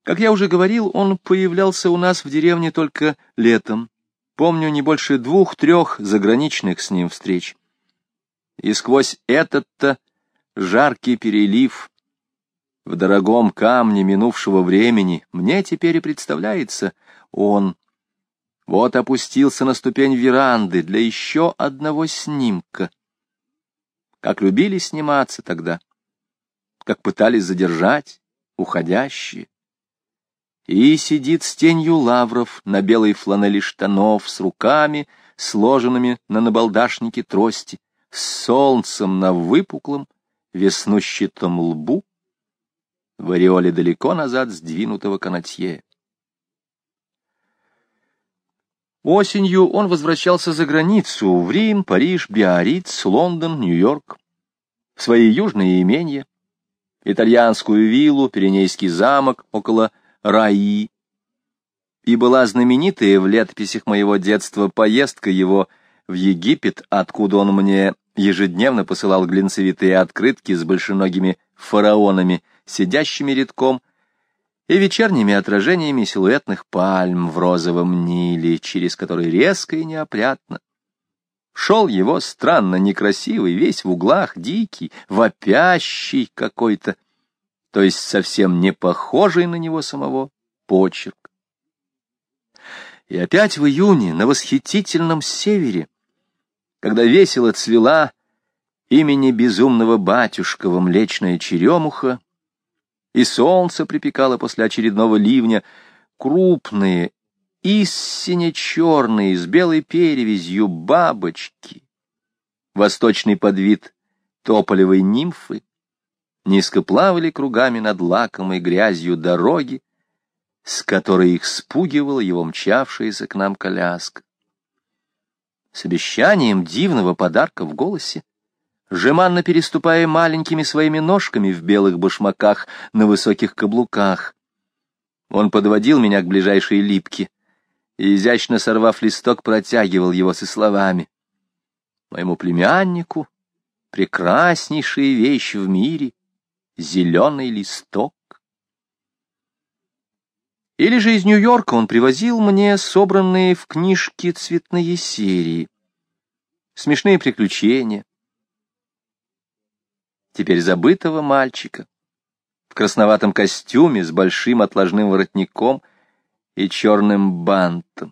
Как я уже говорил, он появлялся у нас в деревне только летом. Помню не больше 2-3 заграничных с ним встреч. И сквозь этот-то жаркий перелив в дорогом камне минувшего времени мне теперь и представляется он. Вот опустился на ступень веранды для еще одного снимка. Как любили сниматься тогда, как пытались задержать уходящие. И сидит с тенью лавров на белой фланели штанов, с руками, сложенными на набалдашнике трости, с солнцем на выпуклом, веснущатом лбу, в ореоле далеко назад сдвинутого канатье. Осенью он возвращался за границу, в Рим, Париж, Биарриц, Лондон, Нью-Йорк, в свои южные имения, итальянскую виллу, Пиренейский замок около Раи. И была знаменитая в летописях моего детства поездка его в Египет, откуда он мне ежедневно посылал глинцевитые открытки с большеногими фараонами, сидящими рядком, и вечерними отражениями силуэтных пальм в розовом Ниле, через который резко и неопрятно шел его странно некрасивый, весь в углах, дикий, вопящий какой-то, то есть совсем не похожий на него самого, почерк. И опять в июне, на восхитительном севере, когда весело цвела имени безумного батюшкова млечная черемуха, и солнце припекало после очередного ливня, крупные, истинно черные, с белой перевязью бабочки, восточный подвид тополевой нимфы, низко плавали кругами над лакомой грязью дороги, с которой их спугивала его мчавшаяся к нам коляска. С обещанием дивного подарка в голосе, жеманно переступая маленькими своими ножками в белых башмаках на высоких каблуках, он подводил меня к ближайшей липке и, изящно сорвав листок, протягивал его со словами: «Моему племяннику прекраснейшая вещь в мире — зеленый листок». Или же из Нью-Йорка он привозил мне собранные в книжке цветные серии, смешные приключения теперь забытого мальчика в красноватом костюме с большим отложным воротником и черным бантом.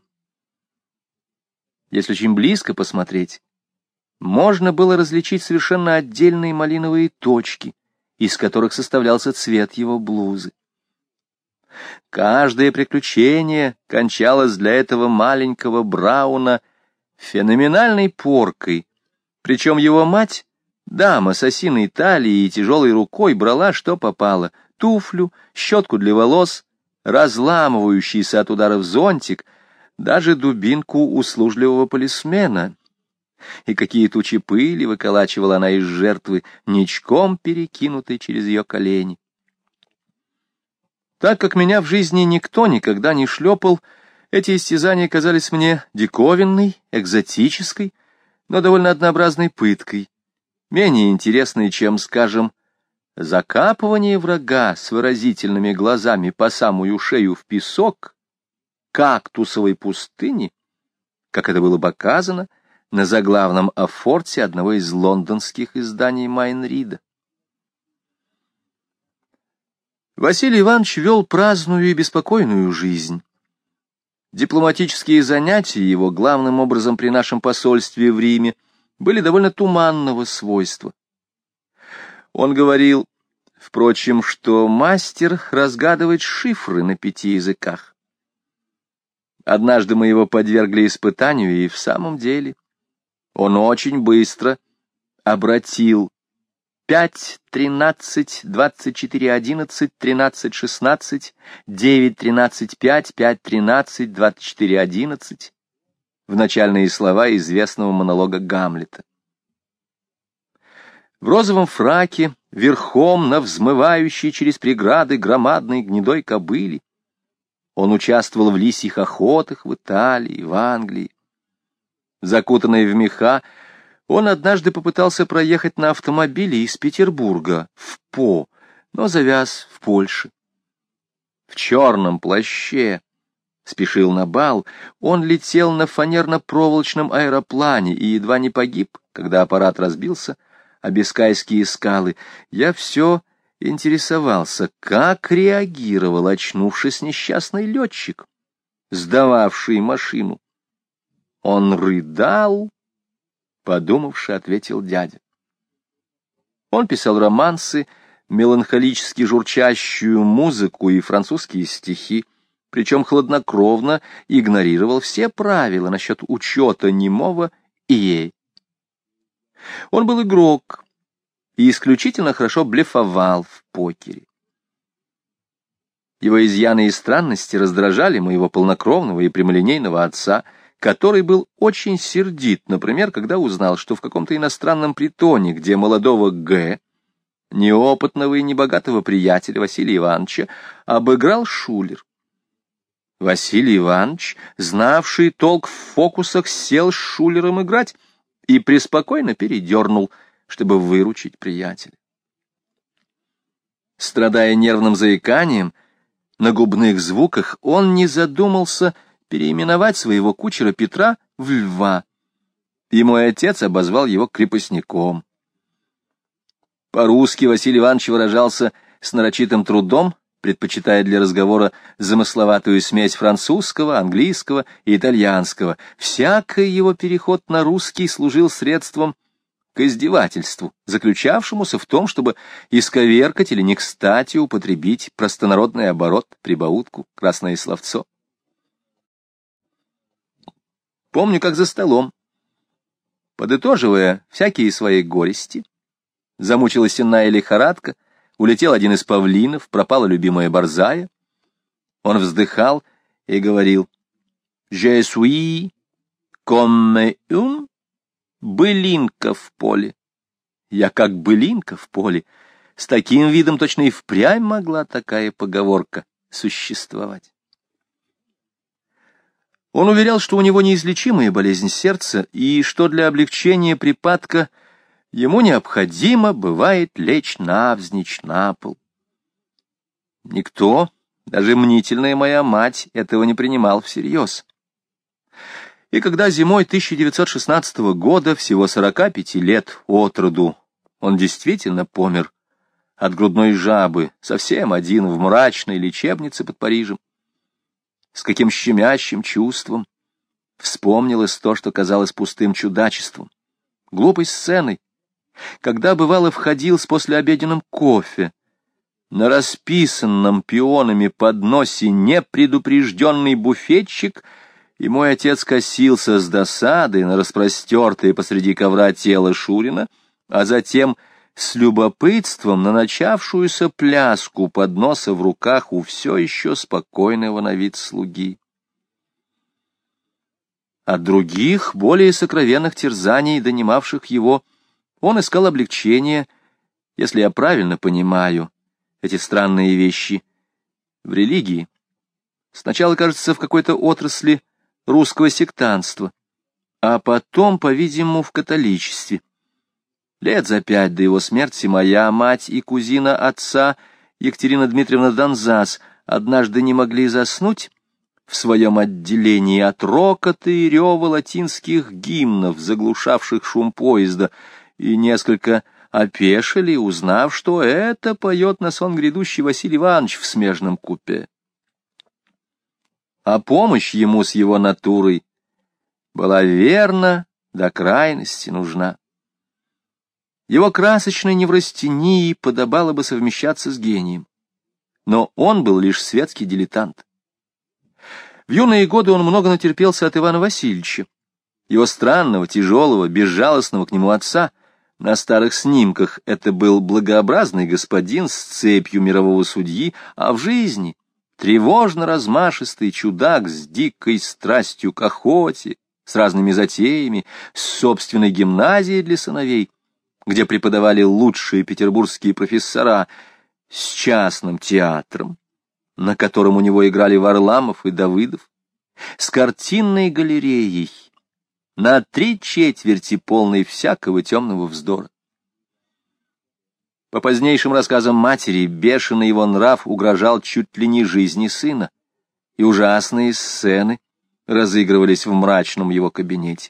Если очень близко посмотреть, можно было различить совершенно отдельные малиновые точки, из которых составлялся цвет его блузы. Каждое приключение кончалось для этого маленького Брауна феноменальной поркой, причем его мать, дама с осиной талией и тяжелой рукой, брала что попало: туфлю, щетку для волос, разламывающийся от ударов зонтик, даже дубинку услужливого полисмена. И какие тучи пыли выколачивала она из жертвы, ничком перекинутой через ее колени. Так как меня в жизни никто никогда не шлепал, эти истязания казались мне диковинной, экзотической, но довольно однообразной пыткой, менее интересной, чем, скажем, закапывание врага с выразительными глазами по самую шею в песок кактусовой пустыни, как это было показано на заглавном афорте одного из лондонских изданий Майн-Рида. Василий Иванович вел праздную и беспокойную жизнь. Дипломатические занятия его, главным образом при нашем посольстве в Риме, были довольно туманного свойства. Он говорил, впрочем, что мастер разгадывает шифры на 5 языках. Однажды мы его подвергли испытанию, и в самом деле он очень быстро обратил 5, 13, 24, 11, 13, 16, 9, 13, 5, 5, 13, 24, 11 в начальные слова известного монолога Гамлета. В розовом фраке, верхом на взмывающей через преграды громадной гнедой кобыле, он участвовал в лисьих охотах в Италии, в Англии. Закутанный в меха, он однажды попытался проехать на автомобиле из Петербурга в По, но завяз в Польше. в черном плаще спешил на бал, он летел на фанерно-проволочном аэроплане и едва не погиб, когда аппарат разбился о Бискайские скалы. Я все интересовался, как реагировал, очнувшись, несчастный летчик, сдававший машину. Он рыдал, подумавши, ответил дядя. Он писал романсы, меланхолически журчащую музыку и французские стихи, причем хладнокровно игнорировал все правила насчет учета немого «ие». Он был игрок и исключительно хорошо блефовал в покере. Его изъяны и странности раздражали моего полнокровного и прямолинейного отца, который был очень сердит, например, когда узнал, что в каком-то иностранном притоне, где молодого Г., неопытного и небогатого приятеля Василия Ивановича, обыграл шулер. Василий Иванович, знавший толк в фокусах, сел с шулером играть и преспокойно передернул, чтобы выручить приятеля. Страдая нервным заиканием, на губных звуках он не задумался переименовать своего кучера Петра в Льва, и мой отец обозвал его крепостником. По-русски Василий Иванович выражался с нарочитым трудом, предпочитая для разговора замысловатую смесь французского, английского и итальянского. Всякий его переход на русский служил средством к издевательству, заключавшемуся в том, чтобы исковеркать или не кстати употребить простонародный оборот, прибаутку, красное словцо. Помню, как за столом, подытоживая всякие свои горести, замучилась сенная лихорадка, улетел один из павлинов, пропала любимая борзая. Он вздыхал и говорил: «Je suis comme une былинка в поле». Я как былинка в поле. С таким видом точно и впрямь могла такая поговорка существовать. Он уверял, что у него неизлечимая болезнь сердца, и что для облегчения припадка ему необходимо, бывает, лечь навзничь на пол. Никто, даже мнительная моя мать, этого не принимал всерьез. И когда зимой 1916 года, всего 45 лет от роду, он действительно помер от грудной жабы, совсем один в мрачной лечебнице под Парижем, с каким щемящим чувством вспомнилось то, что казалось пустым чудачеством, глупой сценой, когда, бывало, входил с послеобеденным кофе на расписанном пионами подносе непредупрежденный буфетчик, и мой отец косился с досадой на распростертое посреди ковра тело Шурина, а затем с любопытством на начавшуюся пляску подноса в руках у все еще спокойного на вид слуги. От других, более сокровенных терзаний, донимавших его, он искал облегчения, если я правильно понимаю эти странные вещи, в религии. Сначала, кажется, в какой-то отрасли русского сектантства, а потом, по-видимому, в католичестве. Лет за 5 до его смерти моя мать и кузина отца, Екатерина Дмитриевна Донзас, однажды не могли заснуть в своем отделении от рокота и рева латинских гимнов, заглушавших шум поезда, и несколько опешили, узнав, что это поет на сон грядущий Василий Иванович в смежном купе. А помощь ему с его натурой была верно до крайности нужна. Его красочной неврастении подобало бы совмещаться с гением, но он был лишь светский дилетант. В юные годы он много натерпелся от Ивана Васильевича, его странного, тяжелого, безжалостного к нему отца. На старых снимках это был благообразный господин с цепью мирового судьи, а в жизни тревожно-размашистый чудак с дикой страстью к охоте, с разными затеями, с собственной гимназией для сыновей, где преподавали лучшие петербургские профессора, с частным театром, на котором у него играли Варламов и Давыдов, с картинной галереей, на 3/4 полной всякого темного вздора. По позднейшим рассказам матери, бешеный его нрав угрожал чуть ли не жизни сына, и ужасные сцены разыгрывались в мрачном его кабинете.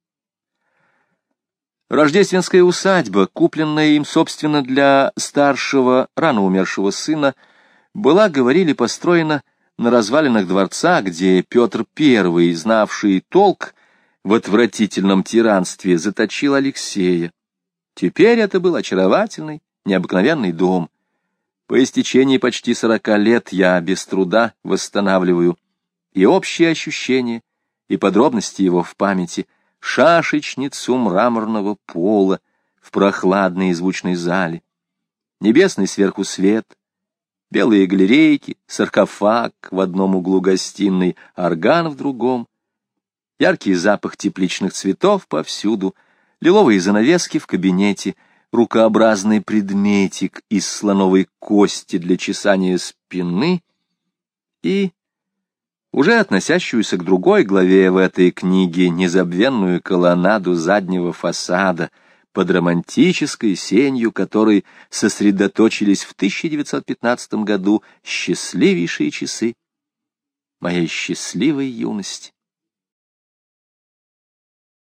Рождественская усадьба, купленная им, собственно, для старшего, рано умершего сына, была, говорили, построена на развалинах дворца, где Петр I, знавший толк в отвратительном тиранстве, заточил Алексея. Теперь это был очаровательный, необыкновенный дом. По истечении почти 40 лет я без труда восстанавливаю и общие ощущения, и подробности его в памяти, шашечницу мраморного пола в прохладной и звучной зале, небесный сверху свет, белые галерейки, саркофаг в одном углу гостиной, орган в другом, яркий запах тепличных цветов повсюду, лиловые занавески в кабинете, рукообразный предметик из слоновой кости для чесания спины и уже относящуюся к другой главе в этой книге незабвенную колоннаду заднего фасада, под романтической сенью которой сосредоточились в 1915 году счастливейшие часы моей счастливой юности.